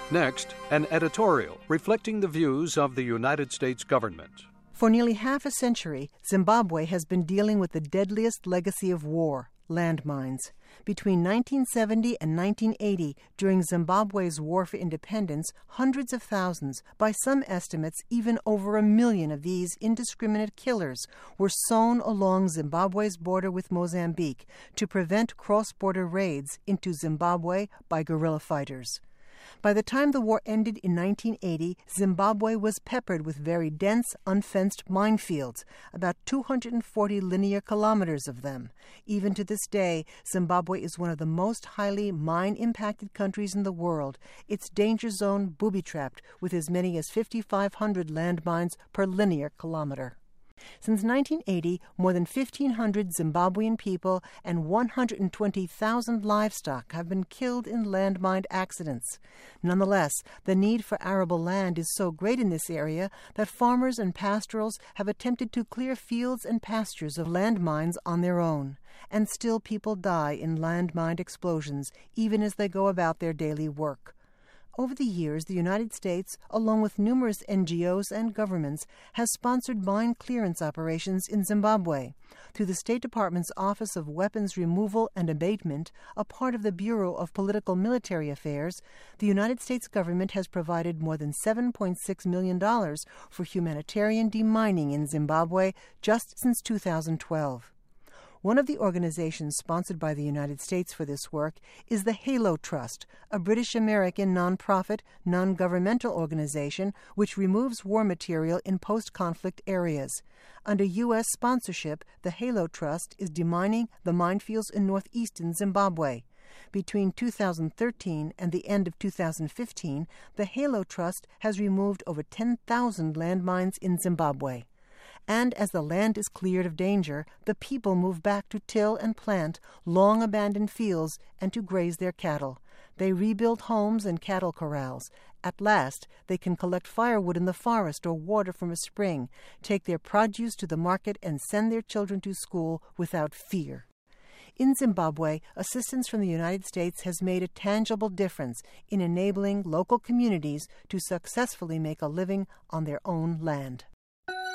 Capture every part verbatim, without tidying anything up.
Next, an editorial reflecting the views of the United States government. For nearly half a century, Zimbabwe has been dealing with the deadliest legacy of war, landmines. Between nineteen seventy and nineteen eighty, during Zimbabwe's war for independence, hundreds of thousands, by some estimates even over a million of these indiscriminate killers, were sown along Zimbabwe's border with Mozambique to prevent cross-border raids into Zimbabwe by guerrilla fighters. By the time the war ended in nineteen eighty, Zimbabwe was peppered with very dense, unfenced minefields, about two hundred forty linear kilometers of them. Even to this day, Zimbabwe is one of the most highly mine-impacted countries in the world, its danger zone booby-trapped with as many as fifty-five hundred landmines per linear kilometer. Since nineteen eighty, more than fifteen hundred Zimbabwean people and one hundred twenty thousand livestock have been killed in landmine accidents. Nonetheless, the need for arable land is so great in this area that farmers and pastorals have attempted to clear fields and pastures of landmines on their own. And still people die in landmine explosions, even as they go about their daily work. Over the years, the United States, along with numerous N G Os and governments, has sponsored mine clearance operations in Zimbabwe. Through the State Department's Office of Weapons Removal and Abatement, a part of the Bureau of Political Military Affairs, the United States government has provided more than seven point six million dollars for humanitarian demining in Zimbabwe just since two thousand twelve. One of the organizations sponsored by the United States for this work is the HALO Trust, a British-American non-profit, non-governmental organization which removes war material in post-conflict areas. Under U S sponsorship, the HALO Trust is demining the minefields in northeastern Zimbabwe. Between two thousand thirteen and the end of two thousand fifteen, the HALO Trust has removed over ten thousand landmines in Zimbabwe. And as the land is cleared of danger, the people move back to till and plant long-abandoned fields and to graze their cattle. They rebuild homes and cattle corrals. At last, they can collect firewood in the forest or water from a spring, take their produce to the market, and send their children to school without fear. In Zimbabwe, assistance from the United States has made a tangible difference in enabling local communities to successfully make a living on their own land.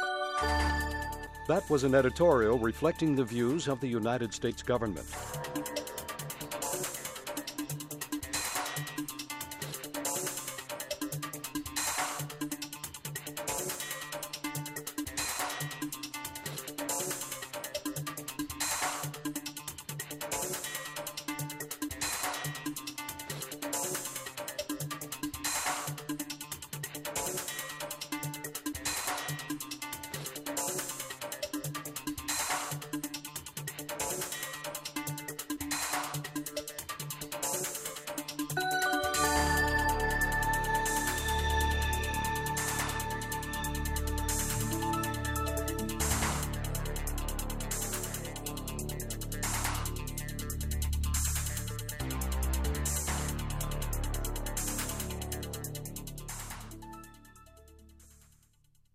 That was an editorial reflecting the views of the United States government.